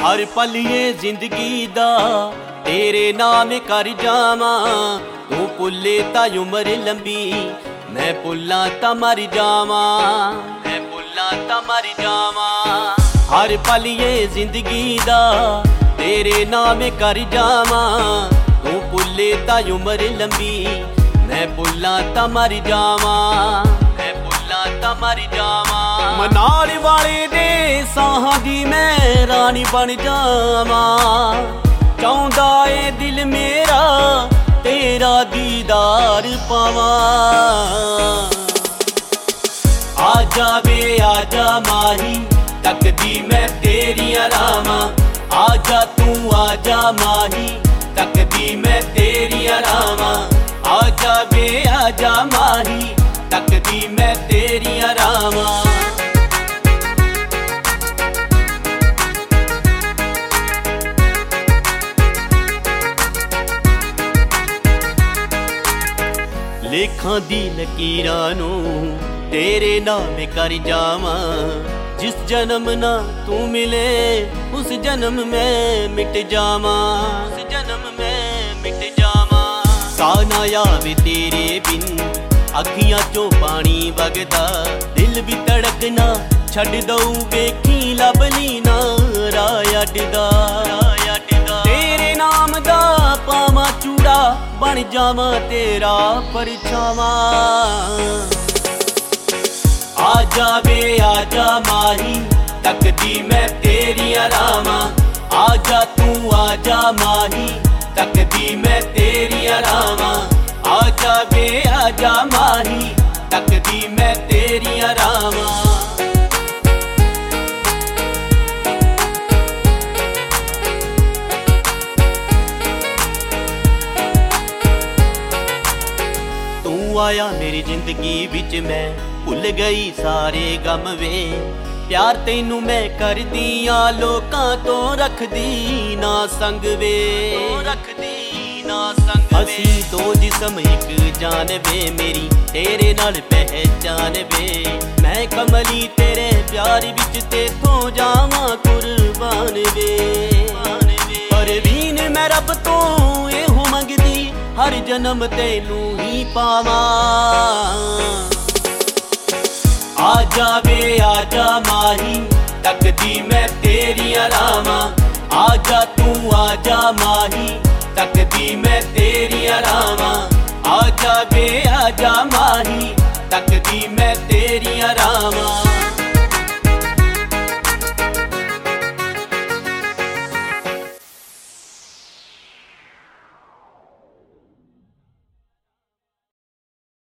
हर पल ये जिंदगी दा तेरे नाम कर जावां। तू भुल्ले ता उम्र लंबी मैं भुल्लां ता मर जावां। मैं भुल्लां ता मर जावां। हर पल ये जिंदगी दा तेरे नाम कर जावां। तू भुल्ले ता उम्र लंबी मैं भुल्लां ता मर जावां। मैं भुल्लां ता मर जावां। मनाल वाले दे साहां दी मैं रानी बन जावां। चाहुंदा ए दिल मेरा तेरा दीदार पावां। आजा वे आजा माही तकदी मैं तेरियां रावां। आजा तू आजा माही तकदी मैं तेरियां रावां। आजा वे आजा माही तकदी मैं तेरियां रावां। लेखां दी लकीरां नूं तेरे नाम कर जावां। जिस जन्म ना तू मिले उस जन्म में मिट जावां। उस जन्म में मिट जावां। सा ना आवे तेरे बिन अखियां चों पानी वगदा। दिल भी धड़कना छड्ड दऊं वेखी लभनी ना राह अड्डदा। तेरे नाम दा पावां चूड़ा बन जावां तेरा परछावां। आजा वे आजा माही तकदी मैं तेरियां रावां। आजा तू आजा माही तकदी मैं तेरियां रावां। आजा वे आजा माही तकदी मैं तेरियां रावां। आया मेरी जिंदगी विच मैं भुल गई सारे गम वे। प्यार तैनू मैं करदी आ लोकां तो रखदी ना संग वे। रखदी ना संग वे। असी दो जिस्म एक जान वे मेरी तेरे नाल पहचान वे। मैं कमली तेरे प्यार विच तेथों जावां कुर्बान वे। परवीन मैं रब तो एहो मंगदी हर जन्म तेनू ही पावां। आजा वे आजा माही तकदी मैं तेरियां रावां। आजा तू आजा माही तकदी मैं तेरियां रावां। आजा वे आजा माही तकदी मैं तेरियां रावां।